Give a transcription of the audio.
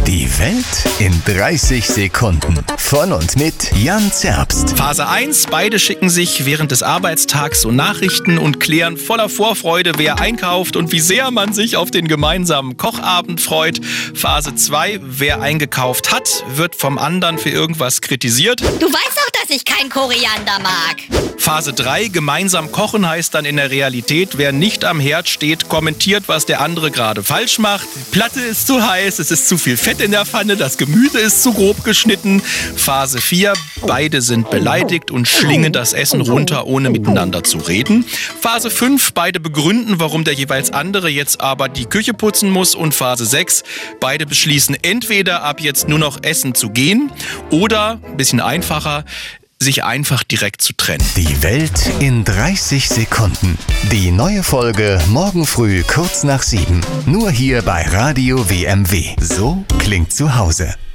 Die Welt in 30 Sekunden. Von und mit Jan Zerbst. Phase 1. Beide schicken sich während des Arbeitstags so Nachrichten und klären voller Vorfreude, wer einkauft und wie sehr man sich auf den gemeinsamen Kochabend freut. Phase 2. Wer eingekauft hat, wird vom anderen für irgendwas kritisiert. Du weißt doch, dass ich kein Koriander mag. Phase 3. Gemeinsam kochen heißt dann in der Realität, wer nicht am Herd steht, kommentiert, was der andere gerade falsch macht. Die Platte ist zu heiß, es ist zu viel Fett in der Pfanne, das Gemüse ist zu grob geschnitten. Phase 4. Beide sind beleidigt und schlingen das Essen runter, ohne miteinander zu reden. Phase 5. Beide begründen, warum der jeweils andere jetzt aber die Küche putzen muss. Und Phase 6. Beide beschließen entweder ab jetzt nur noch essen zu gehen oder, ein bisschen einfacher, sich einfach direkt zu trennen. Die Welt in 30 Sekunden. Die neue Folge morgen früh kurz nach 7. Nur hier bei Radio WMW. So klingt zu Hause.